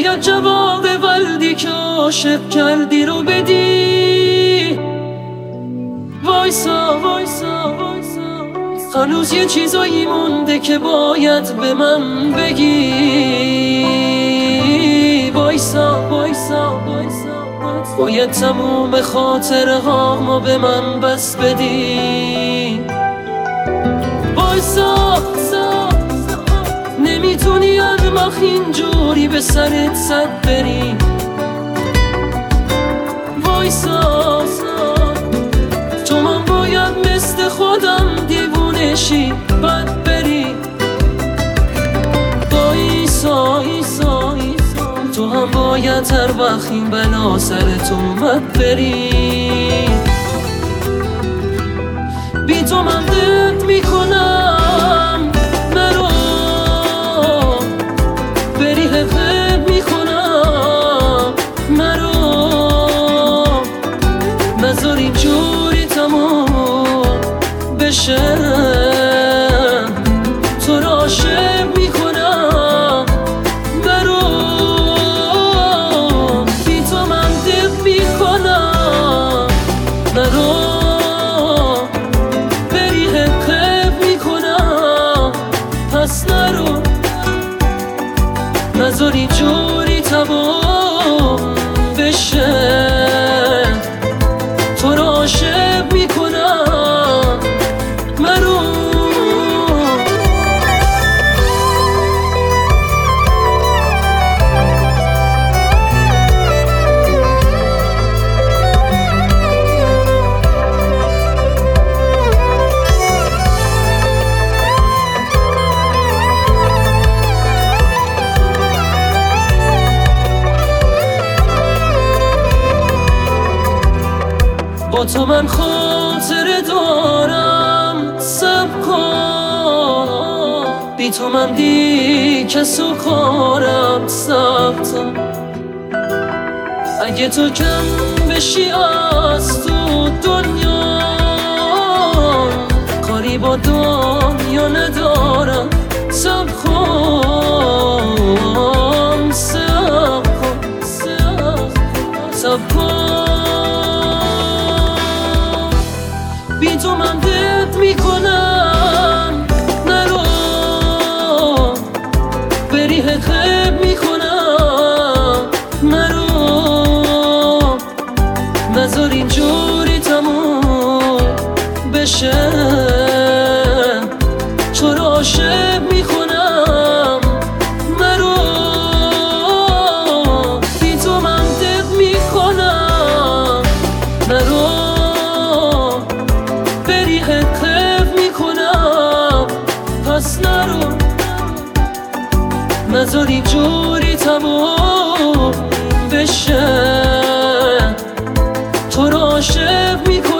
باید جواب ولدی که عاشق کردی رو بدی. وایسا وایسا وایسا، هنوز یه چیزایی مونده که باید به من بگی. وایسا وایسا وایسا، باید تموم خاطره هامو به من بس بدی. وایسا، نمیتونی هر وقت اینجوری به سرت صد بری. وایسا، تو من باید مثل خودم دیوونشی بد بری. وایسا ایسا ایسا، تو هم باید هر وقت این بلا سرت اومد بری. بی تو من درد میکنم، مرو بری حفظ میکنم، مرو نذار اینجوری تموم بشه. تو را عاشق میکنم، مرو بی تو من درد میکنم، مرو نذار اینجوری تمام بشه. تو را عاشق میکنم، مرو با تو من خاطره دارم، صبر کن. بی تو من دی کسو کارم سختم. اگه تو کم بشی از تو دنیا، کاری با دنیا ندارم. صبر کن، صبر کن، صبر کن. بی تو من درد میکنم، نرو بری حقیق میکنم، مرو نذار اینجوری تموم بشه. تو را عاشق میکنم، مرو بی تو من درد میکنم، نرو پس نرو نذار اینجوری تموم بشه. تو را عاشق میکنم.